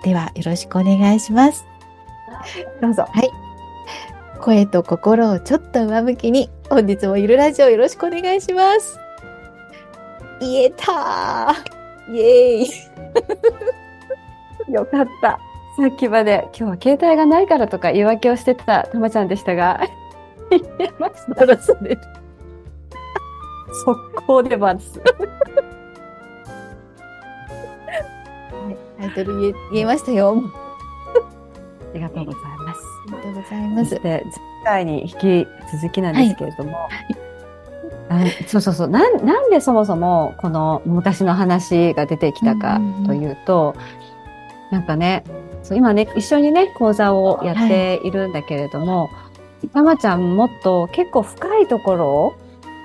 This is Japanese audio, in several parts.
ではよろしくお願いします。 どうぞ。 はい。声と心をちょっと上向きに、本日もゆるラジオよろしくお願いします。言えたー。イエーイ。 よかった。さっきまで今日は携帯がないからとか言い訳をしてたたまちゃんでしたが、言えました。速攻でます。 タイトル言えましたよ。 ありがとうございます。 ありがとうございます。 そして前回に引き続きなんですけれども、そうなんでそもそもこの昔の話が出てきたかというと、なんかね、今ね一緒にね講座をやっているんだけれども、たまちゃんもっと結構深いところを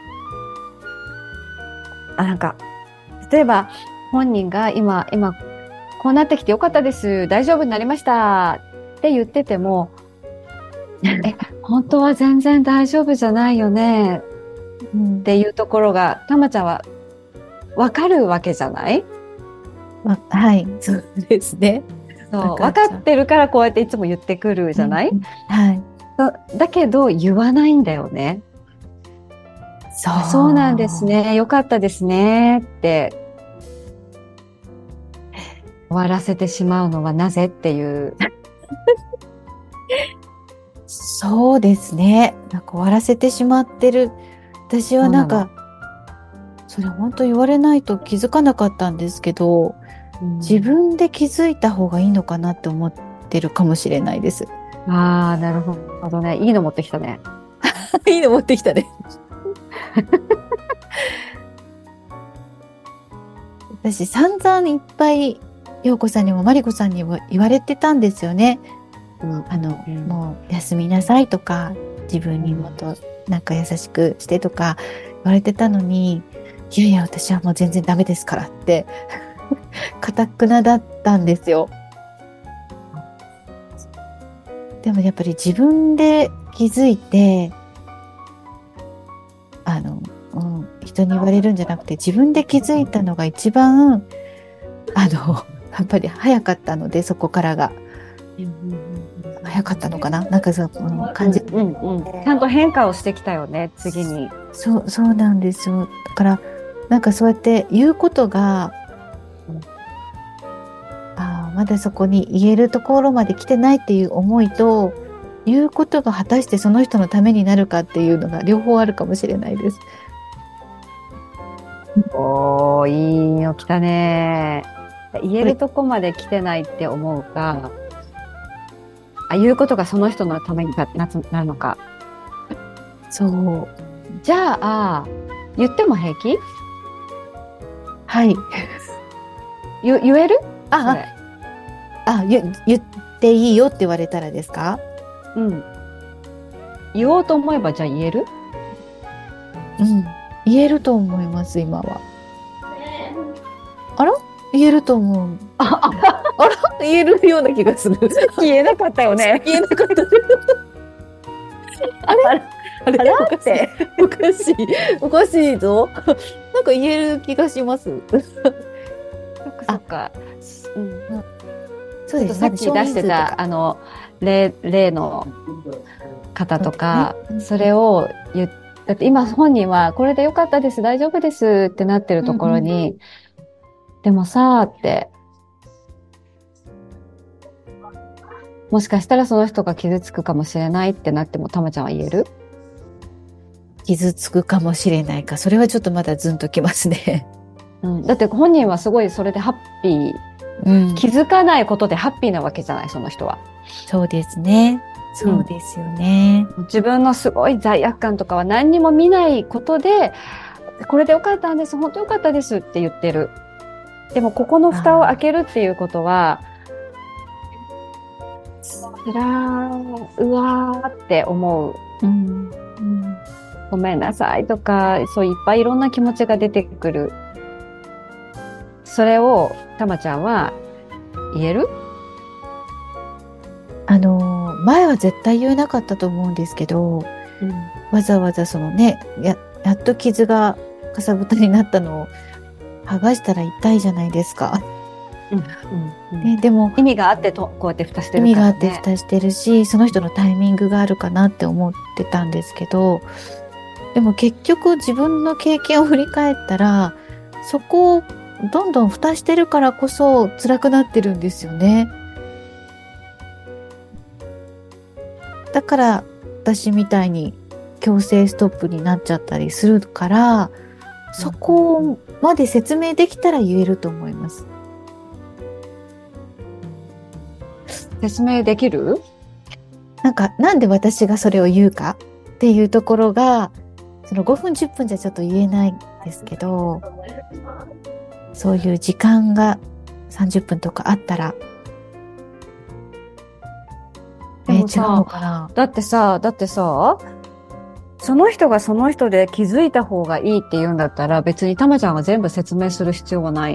なんか例えば本人が今こうなってきてよかったです、大丈夫になりましたって言ってても本当は全然大丈夫じゃないよねっていうところがたまちゃんは分かるわけじゃない？ はい、そうですね。 そう分かってるからこうやっていつも言ってくるじゃない？ はい。 だけど言わないんだよね。そうなんですね、よかったですねって終わらせてしまうのはなぜっていうそうですね。なんか終わらせてしまってる。私はなんかそれ本当言われないと気づかなかったんですけど、自分で気づいた方がいいのかなって思ってるかもしれないです。 ああ、なるほどね。いいの持ってきたね。 いいの持ってきたね。私散々いっぱい陽子さんにもマリコさんにも言われてたんですよね。もう休みなさいとか、自分にもっとなんか優しくしてとか言われてたのに、いやいや私はもう全然ダメですからって堅くなだったんですよ。でもやっぱり自分で気づいて、人に言われるんじゃなくて自分で気づいたのが一番やっぱり早かったので、そこからが早かったのかな、なんかそう感じ、 ちゃんと変化をしてきたよね、次に。 そうなんですよ。だからなんかそうやって言うことが、まだそこに言えるところまで来てないっていう思いと、言うことが果たしてその人のためになるかっていうのが両方あるかもしれないです。 おー、いいの来たね。言えるとこまで来てないって思うか、言うことがその人のためになるのか。 そう。 じゃあ、言っても平気？ はい。 言える？ 言っていいよって言われたらですか？ うん。言おうと思えばじゃあ言える？ 言えると思います、今は。あら？言えると思う。あら？言えるような気がする。 言えなかったよね。 言えなかった。あれおかしい。おかしいぞ。なんか言える気がします。 そっか。 そうです。 さっき出してた例の方とか、それをだって今本人はこれでよかったです、大丈夫ですってなってるところに、でもさーって、もしかしたらその人が傷つくかもしれないってなっても、たまちゃんは言える？ 傷つくかもしれないか、それはちょっとまだズンときますね。 だって本人はすごいそれでハッピー、気づかないことでハッピーなわけじゃない、その人は。 そうですね。そうですよね。 自分のすごい罪悪感とかは何にも見ないことで、これでよかったんです、本当よかったですって言ってる。でもここの蓋を開けるっていうことは、うわーって思う。ごめんなさいとか、そういっぱいいろんな気持ちが出てくる。それをたまちゃんは言える？ 前は絶対言えなかったと思うんですけど、わざわざそのね、やっと傷がかさぶたになったのを剥がしたら痛いじゃないですか。 でも意味があってこうやって蓋してる意からね。 味があって蓋してるし、その人のタイミングがあるかなって思ってたんですけど、でも結局自分の経験を振り返ったら、そこをどんどん蓋してるからこそ辛くなってるんですよね。だから私みたいに強制ストップになっちゃったりするから、そこまで説明できたら言えると思います。 説明できる？ なんで私がそれを言うかっていうところが、その5分10分じゃちょっと言えないんですけど、そういう時間が30分とかあったら、 でも違うのかな。 だってさ、その人がその人で気づいた方がいいって言うんだったら、別にたまちゃんが全部説明する必要はない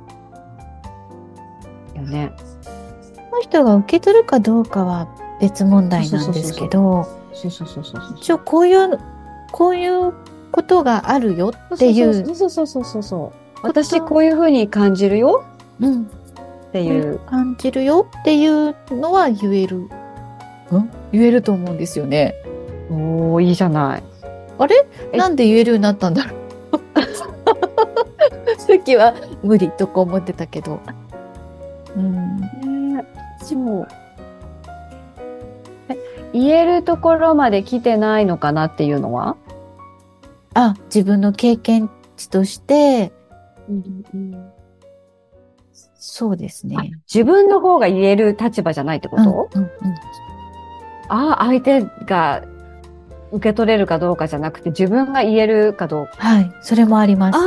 よね。 その人が受け取るかどうかは別問題なんですけど、一応こういうことがあるよっていう。 私こういうふうに感じるよっていう。 感じるよっていうのは言える。言えると思うんですよね。 おー、いいじゃない。 あれ？なんで言えるようになったんだろう。さっきは無理とか思ってたけど。 そう。言えるところまで来てないのかなっていうのは？ 自分の経験値として、そうですね。 自分の方が言える立場じゃないってこと？相手が受け取れるかどうかじゃなくて自分が言えるかどうか。 はい、それもあります。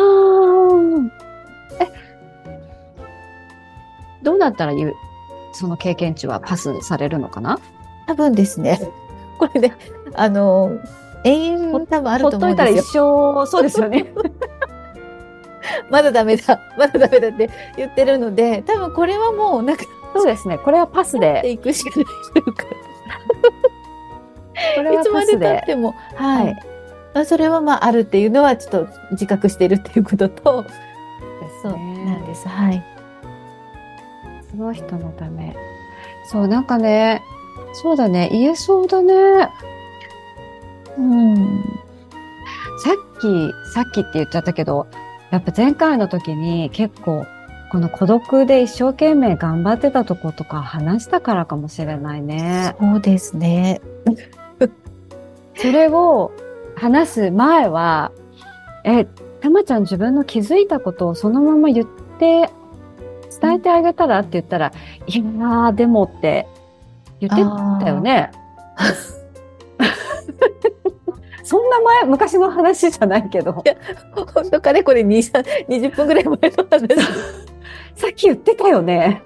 どうなったらその経験値はパスされるのかな？ 多分ですね。これで、永遠多分あると思うんですよ。ほっといたら一生、そうですよね。 まだダメだって言ってるので、多分これはもうそうですね。これはパスで。 いくしかないというか。 これはパスで。いつまで経っても、はい。それはあるっていうのはちょっと自覚しているっていうことと、そうなんです。はい。 その人のため。そう、そうだね。言えそうだね。さっきって言っちゃったけど、やっぱ前回の時に結構、この孤独で一生懸命頑張ってたとことか話したからかもしれないね。 そうですね。 それを話す前は、たまちゃん自分の気づいたことをそのまま伝えてあげたらって言ったら、いやー、でもって言ってたよね。そんな昔の話じゃないけど。 いや、本当かね、これ20分ぐらい前の話。 さっき言ってたよね。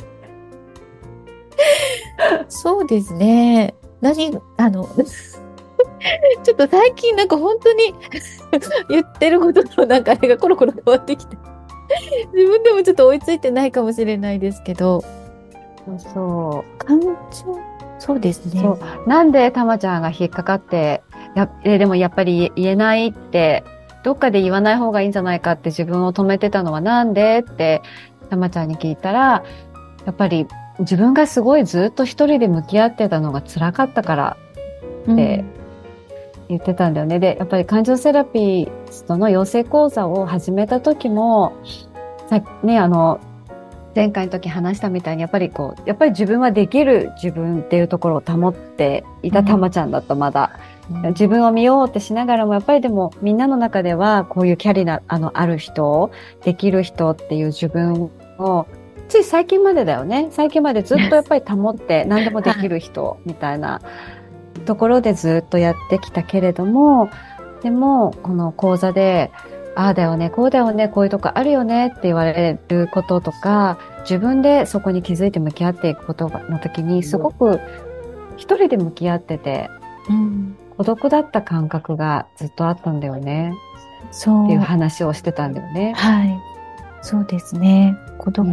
そうですね。ちょっと最近本当に言ってることのあれがコロコロ変わってきて、自分でもちょっと追いついてないかもしれないですけど。 そう。 感情、そうですね。 そう。なんでたまちゃんが引っかかって、でもやっぱり言えないって、どっかで言わない方がいいんじゃないかって自分を止めてたのはなんでってたまちゃんに聞いたら、やっぱり自分がすごいずっと一人で向き合ってたのが辛かったからって言ってたんだよね。で、やっぱり感情セラピストの養成講座を始めた時も、前回の時話したみたいにやっぱり自分はできる自分っていうところを保っていたたまちゃんだった、まだ。自分を見ようってしながらも、やっぱりでもみんなの中ではこういうキャリアある人、できる人っていう自分を、つい最近までだよね。最近までずっとやっぱり保って何でもできる人みたいなところでずっとやってきたけれども、でもこの講座で、ああだよね、こうだよね、こういうとこあるよねって言われることとか、自分でそこに気づいて向き合っていくことの時に、すごく一人で向き合ってて、孤独だった感覚がずっとあったんだよね。そう。っていう話をしてたんだよね。 はい。そうですね。孤独。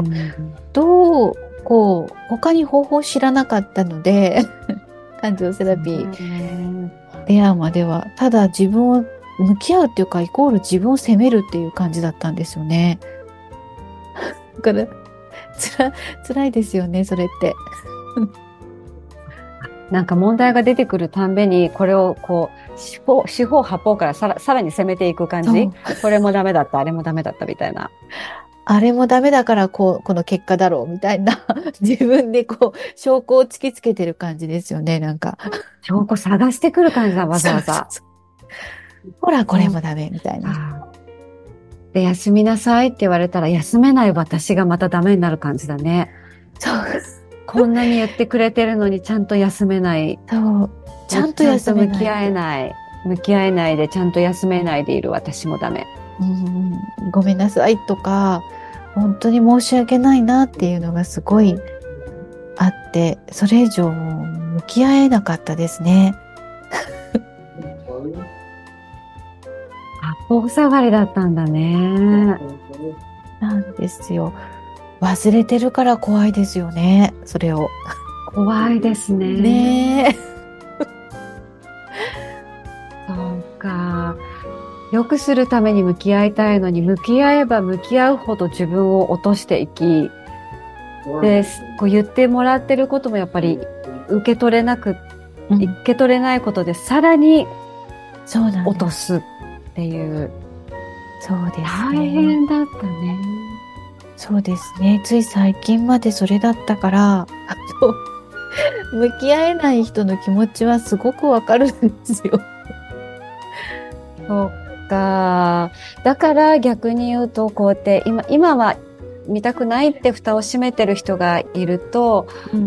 他に方法を知らなかったので、感情セラピー出会うまでは、ただ自分を向き合うっていうか、イコール自分を責めるっていう感じだったんですよね。だから、 辛いですよね、それって。 なんか問題が出てくるたんびに、これをこう、四方八方からさらに攻めていく感じ。これもダメだった、あれもダメだったみたいな。 あれもダメだからこの結果だろうみたいな自分でこう証拠を突きつけてる感じですよね、なんか。 証拠探してくる感じだ、わざわざ。 そうほら、これもダメみたいな。 で、休みなさいって言われたら、休めない私がまたダメになる感じだね。 そうです。 こんなに言ってくれてるのにちゃんと休めない。 そう。ちゃんと休めない。 向き合えない。向き合えないでちゃんと休めないでいる私もダメ。 ごめんなさいとか、本当に申し訳ないなっていうのがすごいあって、それ以上向き合えなかったですね。 八方塞がりだったんだね。 なんですよ。忘れてるから怖いですよね、それを。 怖いですね。 ねえ。 そうか。良くするために向き合いたいのに、向き合えば向き合うほど自分を落としていき、で、こう言ってもらってることもやっぱり受け取れないことでさらに落とすっていう。 そうですね。 大変だったね。 そうですね。つい最近までそれだったから、向き合えない人の気持ちはすごくわかるんですよ。 そうか。だから逆に言うと、こうやって今は見たくないって蓋を閉めてる人がいると、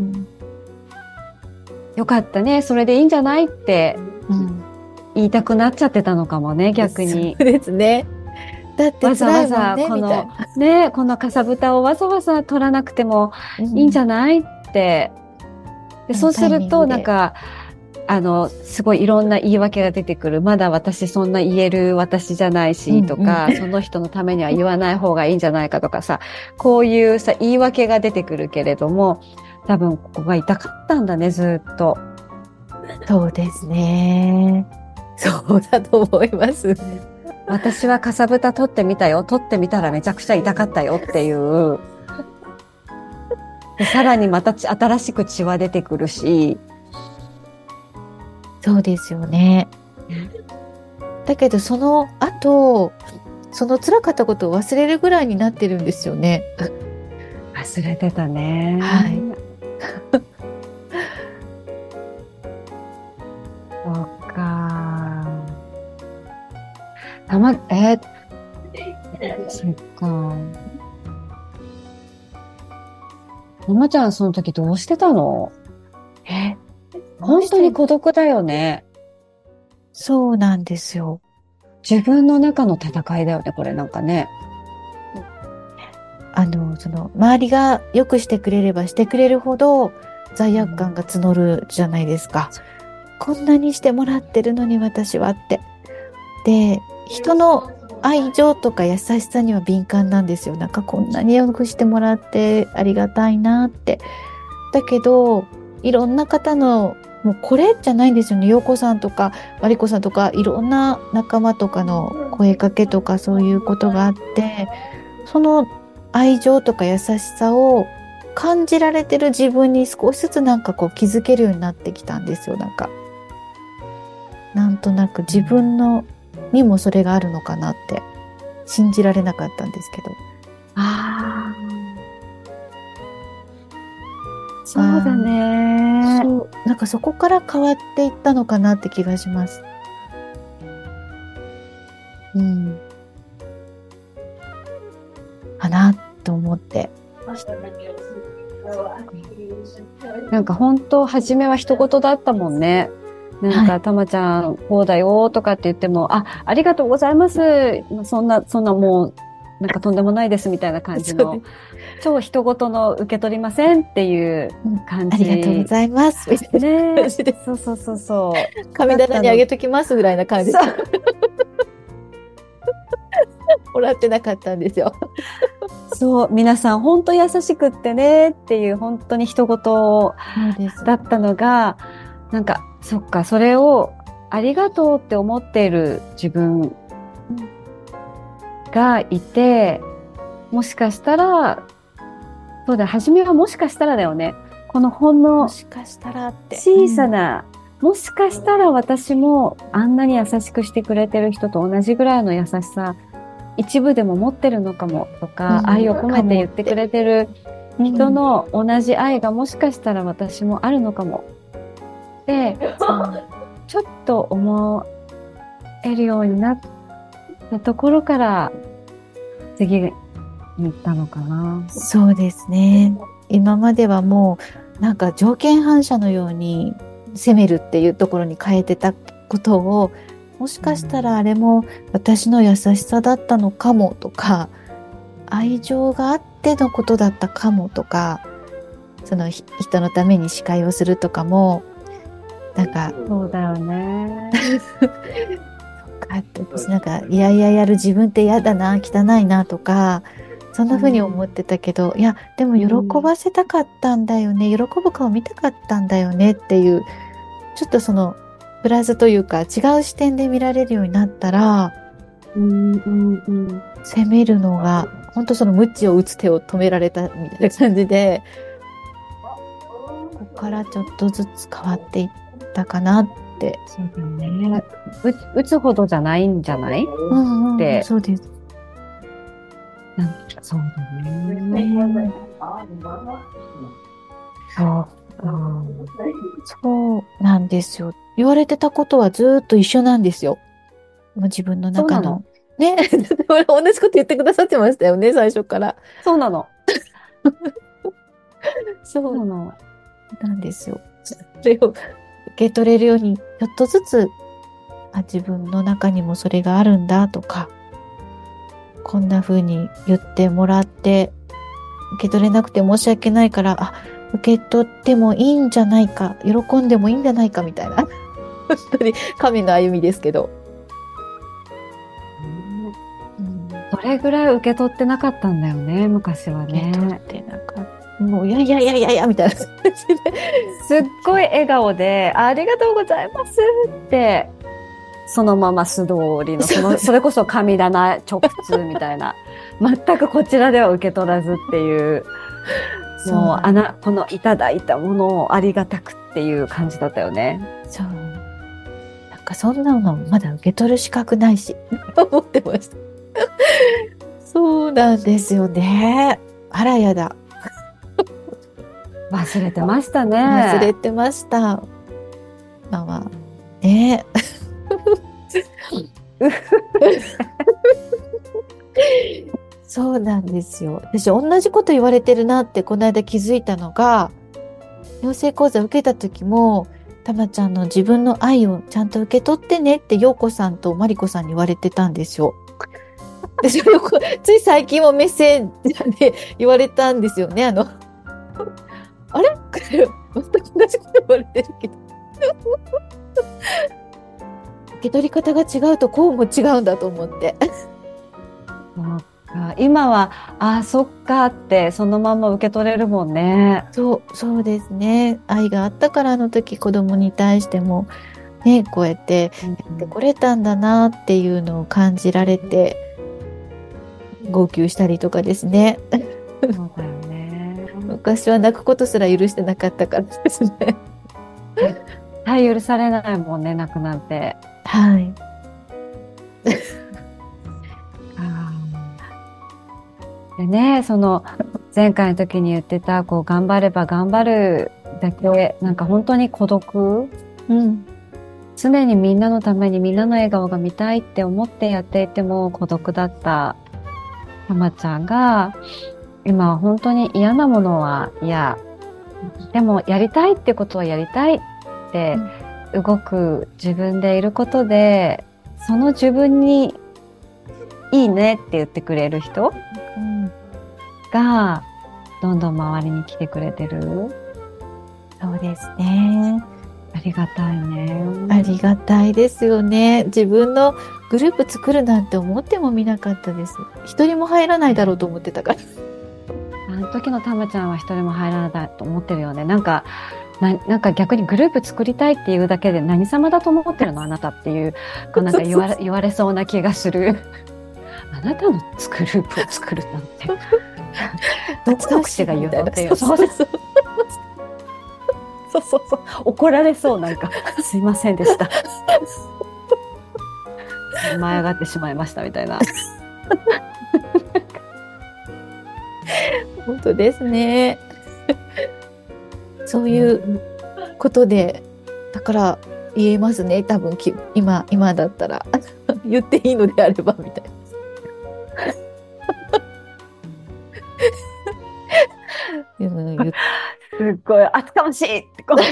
よかったね、それでいいんじゃないって言いたくなっちゃってたのかもね、逆に。 そうですね。だって辛いもんね、 このかさぶたをわざわざ取らなくてもいいんじゃないって。で、そうすると、なんか、すごいいろんな言い訳が出てくる。まだ私そんな言える私じゃないし、とか、その人のためには言わない方がいいんじゃないかとかさ、こういうさ、言い訳が出てくるけれども、多分ここが痛かったんだね、ずっと。 そうですね。そうだと思います。 私はかさぶた取ってみたよ。取ってみたらめちゃくちゃ痛かったよっていう。でさらにまた新しく血は出てくるし。 そうですよね。だけどその後、その辛かったことを忘れるぐらいになってるんですよね。 忘れてたね。 はい。 そうか。そっか。マちゃんその時どうしてたの？本当に孤独だよね。 そうなんですよ。 自分の中の戦いだよね、これなんかね。 周りが良くしてくれればしてくれるほど罪悪感が募るじゃないですか。こんなにしてもらってるのに私はって。で、人の愛情とか優しさには敏感なんですよ。なんかこんなに良くしてもらってありがたいなって。だけど、いろんな方の、もうこれじゃないんですよね。陽子さんとか、マリコさんとか、いろんな仲間とかの声かけとかそういうことがあって、その愛情とか優しさを感じられてる自分に少しずつなんかこう気づけるようになってきたんですよ。なんとなく自分にもそれがあるのかなって信じられなかったんですけど。 そうだね。 なんかそこから変わっていったのかなって気がします。かなと思って。 なんか本当初めは一言だったもんね。なんか、たまちゃん、こうだよとかって言っても、ありがとうございます。そんなもう、なんかとんでもないですみたいな感じの、超一言の受け取りませんっていう感じ。 ありがとうございます。みたいな感じで。 そう。 神棚にあげときますぐらいな感じで。もらってなかったんですよ。 そう、皆さん本当優しくってねっていう本当に一言だったのが、なんか、そっか、それをありがとうって思っている自分がいて、もしかしたらそうだ、初めはもしかしたらだよね。このほんものしかしたらって。 小さな、もしかしたら私もあんなに優しくしてくれてる人と同じぐらいの優しさ、一部でも持ってるのかもとか、愛を込めて言ってくれてる人の同じ愛がもしかしたら私もあるのかも。で、ちょっと思えるようになったところから次に行ったのかな。 そうですね。今まではもうなんか条件反射のように責めるっていうところに変えてたことを、もしかしたらあれも私の優しさだったのかもとか、愛情があってのことだったかもとか、その人のために司会をするとかも、なんか、 そうだよね。 そっかって、私なんか、いやいややる自分って嫌だな、汚いなとか、そんな風に思ってたけど、いや、でも喜ばせたかったんだよね、喜ぶ顔見たかったんだよねっていう、ちょっとその、プラスというか、違う視点で見られるようになったら、責めるのが、本当その鞭を打つ手を止められたみたいな感じで、ここからちょっとずつ変わっていったかなって。 そうだね。打つほどじゃないんじゃないって。 そうです。 そうだね。 そうなんですよ。言われてたことはずっと一緒なんですよ。自分の中の。ね。同じこと言ってくださってましたよね、最初から。 そうなの。 そうなんですよ。それを受け取れるように、ちょっとずつ、自分の中にもそれがあるんだとか、こんな風に言ってもらって、受け取れなくて申し訳ないから、受け取ってもいいんじゃないか、喜んでもいいんじゃないかみたいな。本当に神の歩みですけど。 それぐらい受け取ってなかったんだよね、昔はね。 受け取ってなかった。もう、いや、みたいな感じで。 すっごい笑顔で、ありがとうございますって、そのまま素通りの、それこそ神棚直通みたいな、全くこちらでは受け取らずっていう、もう、このいただいたものをありがたくっていう感じだったよね。 そう。なんかそんなのまだ受け取る資格ないし、思ってました。そうなんですよね。あらやだ。 忘れてましたね。 忘れてました。ね。そうなんですよ。私同じこと言われてるなってこの間気づいたのが、養成講座受けた時も、たまちゃんの自分の愛をちゃんと受け取ってねって陽子さんとまりこさんに言われてたんですよ。私もつい最近もメッセージで言われたんですよね。あれ全く同じこと言われてるけど。受け取り方が違うとこうも違うんだと思って。 今は、そっかってそのまま受け取れるもんね。 そうですね。愛があったからあの時子供に対しても、ね、こうやってやってこれたんだなっていうのを感じられて、号泣したりとかですね。 そうだよね。 昔は泣くことすら許してなかったからですね。 はい、許されないもんね、泣くなんて。 はい。 でね、その前回の時に言ってた、頑張れば頑張るだけ、なんか本当に孤独、常にみんなのためにみんなの笑顔が見たいって思ってやっていても孤独だったたまちゃんが、今は本当に嫌なものは嫌。でもやりたいってことはやりたいって動く自分でいることで、その自分にいいねって言ってくれる人がどんどん周りに来てくれてる。 そうですね。 ありがたいね。 ありがたいですよね。自分のグループ作るなんて思ってもみなかったです。一人も入らないだろうと思ってたから。 あの時のたまちゃんは一人も入らないと思ってるよね。なんか逆にグループ作りたいっていうだけで何様だと思ってるのあなたっていう、なんか言われそうな気がする。あなたのグループを作るなんて。 どこの口が言うのっていう。 そうそうそう。 そうそうそう。怒られそう、なんか、すいませんでした。舞い上がってしまいましたみたいな。 本当ですね。そういうことで、だから言えますね。多分今だったら言っていいのであればみたいな。 すっごい厚かましいってこう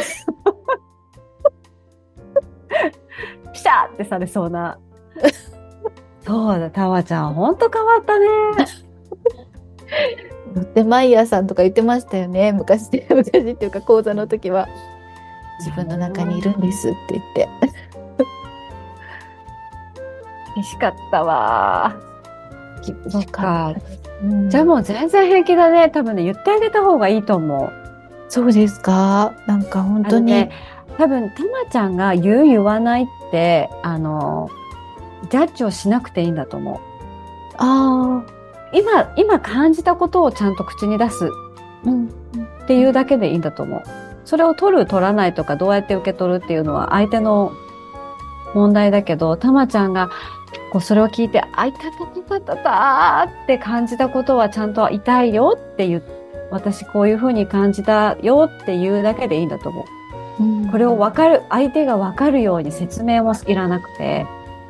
ピシャーってされそうな。そうだ、たまちゃん本当変わったね。 ロッテマイヤーさんとか言ってましたよね。昔っていうか講座の時は自分の中にいるんですって言って。 厳しかったわ。 そっか。 じゃあもう全然平気だね。多分ね、言ってあげた方がいいと思う。 そうですか。なんか本当に。 ね、多分、たまちゃんが言わないって、ジャッジをしなくていいんだと思う。 ああ。 今感じたことをちゃんと口に出すっていうだけでいいんだと思う。それを取る取らないとかどうやって受け取るっていうのは相手の問題だけど、たまちゃんがこうそれを聞いて、あ、いたたたたたたって感じたことはちゃんと痛いよって言う、私こういうふうに感じたよっていうだけでいいんだと思う。これを相手が分かるように説明もいらなくて、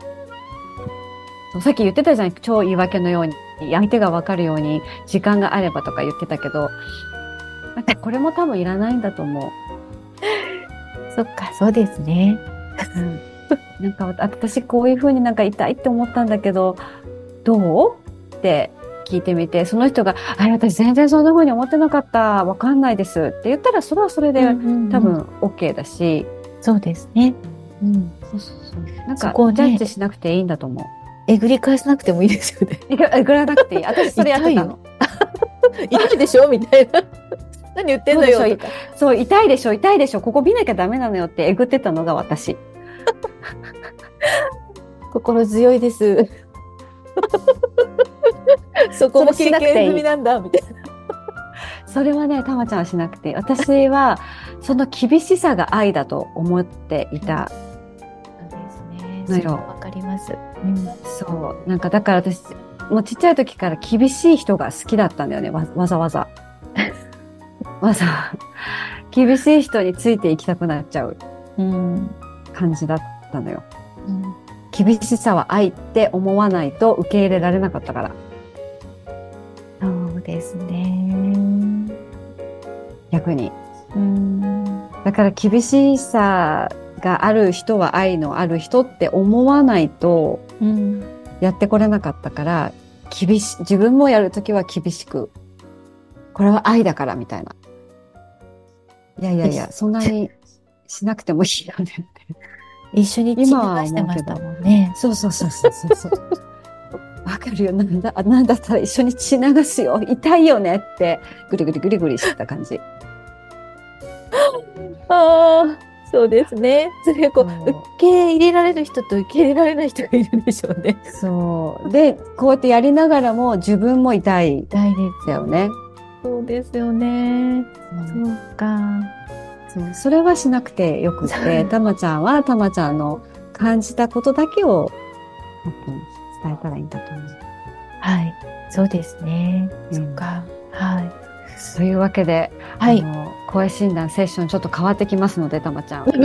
さっき言ってたじゃん、超言い訳のように相手が分かるように時間があればとか言ってたけど、なんかこれも多分いらないんだと思う。 そっか、そうですね。 なんか私こういう風になんか痛いって思ったんだけど、どうって聞いてみて、その人が、私全然そんな風に思ってなかった、わかんないですって言ったら、それはそれで多分 OK だし。 そうですね。 そうそうそう。なんかジャッジしなくていいんだと思う。 えぐり返さなくてもいいですよね。 えぐらなくていい。私それやってたの。 痛いでしょみたいな。何言ってんのよとか。 そう、痛いでしょ、ここ見なきゃダメなのよってえぐってたのが私。 心強いです。そこも経験済みなんだみたいな。 それはね、たまちゃんはしなくて、私はその厳しさが愛だと思っていた。 そうですね。それはわかります。 そう、なんかだから私もうちっちゃい時から厳しい人が好きだったんだよね。わざわざ厳しい人についていきたくなっちゃう感じだったのよ。厳しさは愛って思わないと受け入れられなかったから。 そうですね。 逆に。だから厳しさがある人は愛のある人って思わないとやってこれなかったから、自分もやるときは厳しく、これは愛だからみたいな。いや、そんなにしなくてもいいよねって。 一緒に血流してましたもんね。 そう。わかるよ。なんだったら一緒に血流すよ。痛いよねって、ぐりぐりしてた感じ。 そうですね。それ受け入れられる人と受け入れられない人がいるんでしょうね。 そう。で、こうやってやりながらも自分も痛いですよね。 そうですよね。そうか。 それはしなくてよくて、たまちゃんはたまちゃんの感じたことだけを伝えたらいいんだと思う。 はい。そうですね。そっか。はい。 というわけで、声診断セッションちょっと変わってきますので、たまちゃん。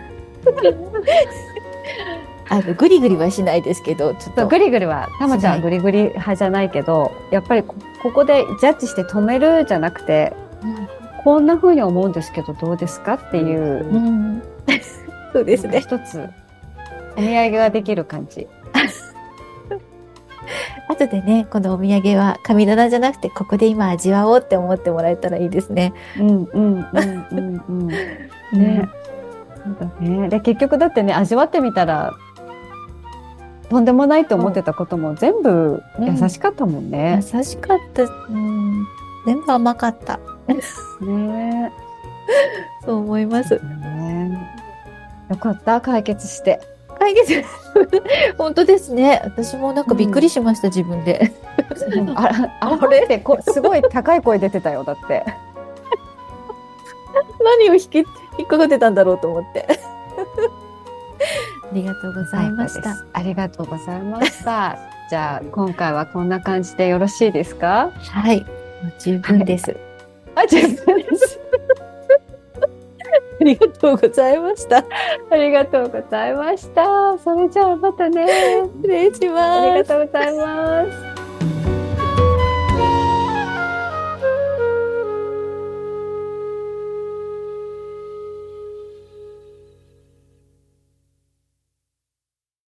グリグリはしないですけど、ちょっと。 グリグリは、たまちゃんはグリグリ派じゃないけど、やっぱりここでジャッジして止めるじゃなくて、こんな風に思うんですけどどうですかっていう、 そうですね。 一つお土産ができる感じ。 後でね、このお土産は神棚じゃなくてここで今味わおうって思ってもらえたらいいですね。 ね、そうだね。で結局だってね、味わってみたらとんでもないと思ってたことも全部優しかったもんね。 優しかった。全部甘かった。 ね、 そう思います。 よかった、解決して。 本当ですね。私もなんかびっくりしました、自分で。 あれってすごい高い声出てたよ、だって。 何を引っかかってたんだろうと思って。ありがとうございました。 ありがとうございました。じゃあ、今回はこんな感じでよろしいですか？ はい。もう十分です。 あ、十分です。 ありがとうございました。 ありがとうございました。それじゃあまたね。 失礼します。 ありがとうございます。